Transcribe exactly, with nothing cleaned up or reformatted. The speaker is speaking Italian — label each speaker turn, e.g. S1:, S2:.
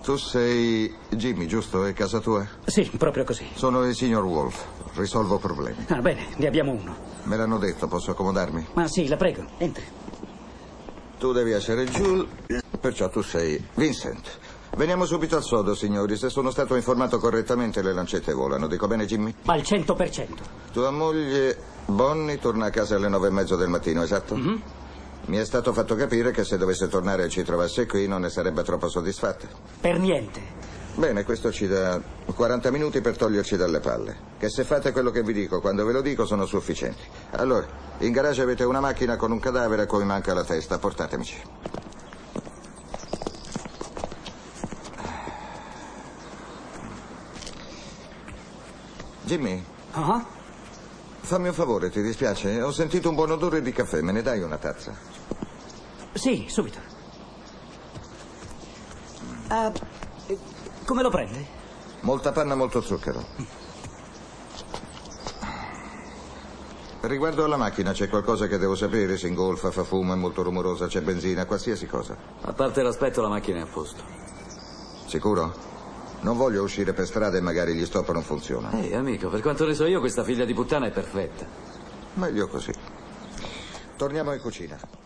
S1: Tu sei Jimmy, giusto? È casa tua?
S2: Sì, proprio così.
S1: Sono il signor Wolf. Risolvo problemi.
S2: Ah, bene, ne abbiamo uno.
S1: Me l'hanno detto, posso accomodarmi?
S2: Ma sì, la prego, entri.
S1: Tu devi essere Jules, perciò tu sei Vincent. Veniamo subito al sodo, signori. Se sono stato informato correttamente, le lancette volano. Dico bene, Jimmy?
S2: Al cento per cento.
S1: Tua moglie Bonnie torna a casa alle nove e mezzo del mattino, esatto?
S2: Mm-hmm.
S1: Mi è stato fatto capire che se dovesse tornare e ci trovasse qui non ne sarebbe troppo soddisfatta.
S2: Per niente.
S1: Bene, questo ci dà quaranta minuti per toglierci dalle palle. Che se fate quello che vi dico, quando ve lo dico, sono sufficienti. Allora, in garage avete una macchina con un cadavere a cui manca la testa. Portatemici. Jimmy?
S2: Uh-huh.
S1: Fammi un favore, ti dispiace? Ho sentito un buon odore di caffè, me ne dai una tazza?
S2: Sì, subito. Uh, come lo prende?
S1: Molta panna, molto zucchero. Riguardo alla macchina, c'è qualcosa che devo sapere? Si ingolfa, fa fumo, è molto rumorosa, c'è benzina, qualsiasi cosa.
S3: A parte l'aspetto, la macchina è a posto.
S1: Sicuro? Non voglio uscire per strada e magari gli stop non funziona.
S3: Ehi, amico, per quanto ne so io, questa figlia di puttana è perfetta.
S1: Meglio così. Torniamo in cucina.